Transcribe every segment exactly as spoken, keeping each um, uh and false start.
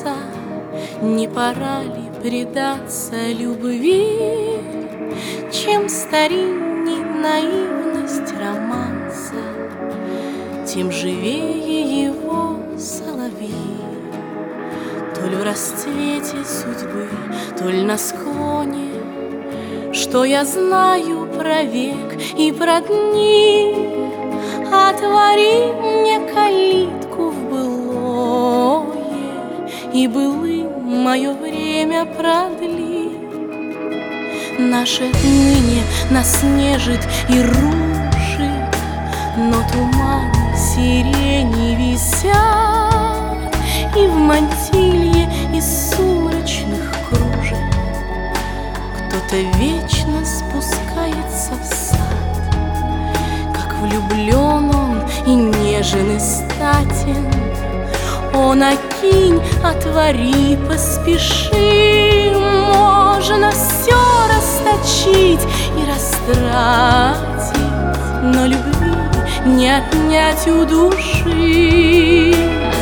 тоска, не пора ли предаться любви? Чем старинней наивность романса, тем живее его соловьи. То ли в расцвете судьбы, то ли на склоне, что я знаю про век и про дни. Отвори мне калитку в былое, и былым мое время продли. Наше ныне нас нежит и рушит, но туманы сирени висят, и в мантилье из сумрачных кружев кто-то вечно спускается в сад. Как влюблен он и нежен и статен, он окинь, отвори, поспеши. Можно все расточить и растратить, но любви не отнять у души.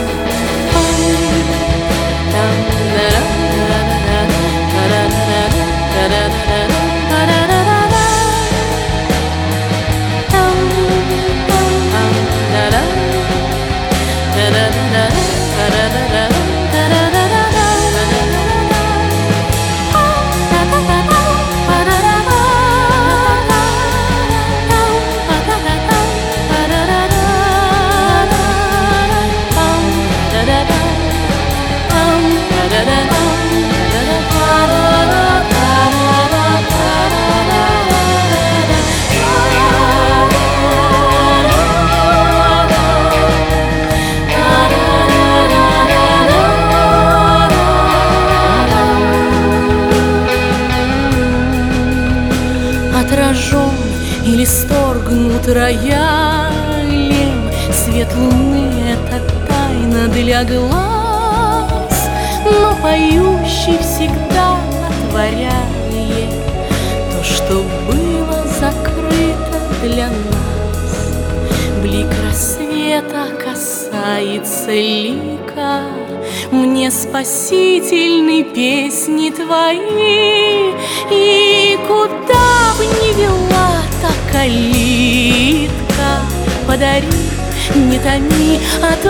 Отражен или сторгнут роялем, свет луны — это тайна для глаз, но поющий всегда отворяет то, что было закрыто для нас. Блик рассвета касается лика мне спасительной песни твои, и куда бы ни вела та калитка, подари, не томи,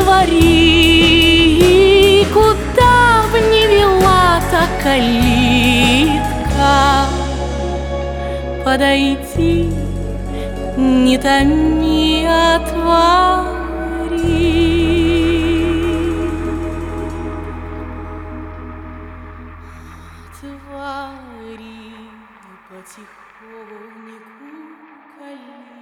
отвори. Куда бы ни вела та калитка, подойди, не томи, отвори. Отвори потихоньку калитку.